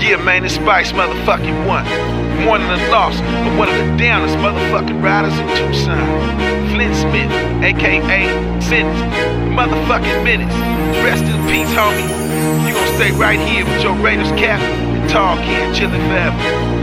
Yeah, man, it's Spice motherfucking one. Mourning the loss of one of the downest motherfucking riders in Tucson. Flint Smith, aka Sentence, motherfucking Menace. Rest in peace, homie. You gon' stay right here with your Raiders cap and Tall Kid chillin' forever.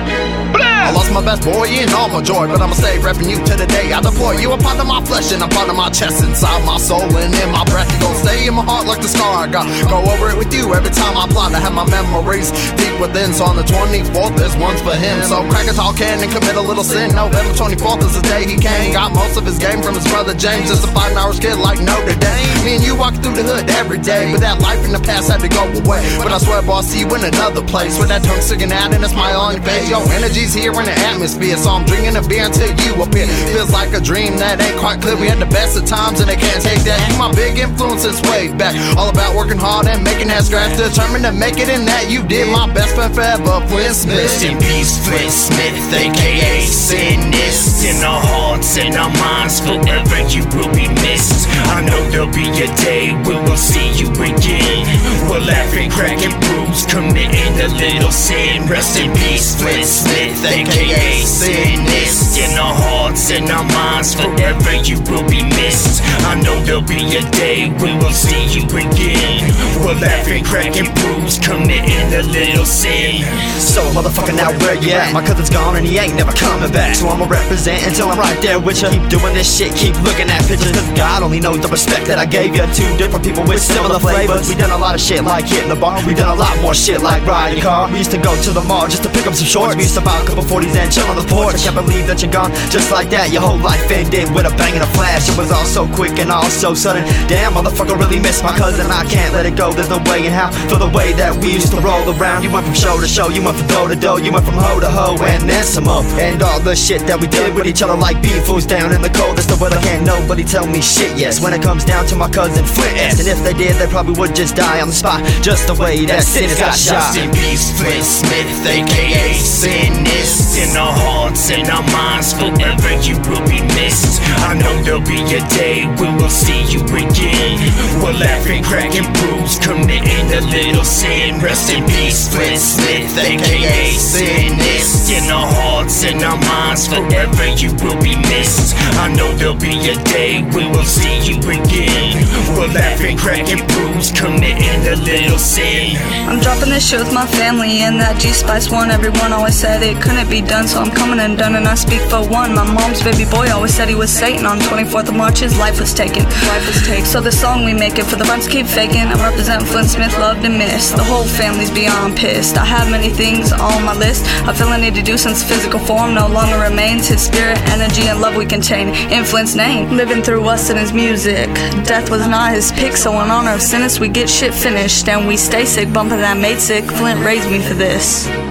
I lost my best boy in all my joy, but I'ma stay repping you to the day I deploy you. A part of my flesh and a part of my chest, inside my soul and in my breath. You gon' stay in my heart like the scar I got. Go over it with you every time I plot. I have my memories deep within, so on the 24th this one's for him. So crack a tall can and commit a little sin. November 24th is the day he came. Got most of his game from his brother James, just a 5-hour kid like Notre Dame. Me and you walk through the hood every day, but that life in the past had to go away. But I swear, boy, I'll see you in another place with that tongue sticking out and a smile on your face. Yo, energy's here in the atmosphere, so I'm drinking a beer until you appear. Feels like a dream that ain't quite clear. We had the best of times and they can't take that. You my big influence since way back. All about working hard and making that scratch. Determined to make it in that you did. My best friend forever, Flint Smith. Rest in peace, Flint Smith, aka Sinister. In our hearts and our minds, forever you will be missed. I know there'll be a day when we'll see you again. We'll laugh and crack and bruise, committing a little sin. Rest in peace, Flint Smith, aka Sinister. In our hearts and our minds, forever you will be missed. I know there'll be a day when we'll see you again. We'll laugh and crack and bruise, committing a little sin. So motherfucker, now where you at? My cousin's gone and he ain't never coming back. So I'ma represent until I'm right there with you. Keep doing this shit, keep looking at pictures, cause God only knows the respect that I gave you. Two different people with similar flavors. We done a lot of shit like hitting the bar. We done a lot more shit like riding your car. We used to go to the mall just to pick up some shorts. We used to buy a couple 40s and chill on the porch. I can't believe that you're gone just like that. Your whole life ended with a bang and a flash. It was all so quick and all so sudden. Damn, motherfucker, really miss my cousin. I can't let it go, there's no way in how. For the way that we used to roll around. You went from show to show, you went from door to door, you went from hoe to hoe, and then some more. And all the shit that we did with each other like beef fools down in the coldest of weather. Can't nobody tell me shit, yes, when it comes down to my cousin Flint S. And if they did, they probably would just die on the spot, just the way that Sinister got shot. Rest in peace, Flint Smith, aka Sinister. In our hearts and our minds, forever you will be missed. I know there'll be a day when we'll see you again. We'll laugh and crack and bruise, committing a little sin. Rest in peace, Flint Smith, aka Sinister. In our hearts and our minds, forever you will be missed. I know there'll be a day when we'll see you again. We'll laugh and crack and bruise, committing a little sin. I'm dropping this shit with my family and that G-Spice one. Everyone always said it couldn't be done, so I'm coming and done, and I speak for one. My mom's baby boy always said he was Satan. On 24th of March his life was taken. So this song we make it for the fronts keep faking. I'm representing Flint Smith, loved and missed. The whole family's beyond pissed. I have many things on my list. I feel I need to do since physical form no longer remains. His spirit, energy, and love we contain in Flint's name, living through us and his music. Death was not his pick, so in honor of Sinister we get shit finished and we stay sick, bumping that made sick. Flint raised me for this.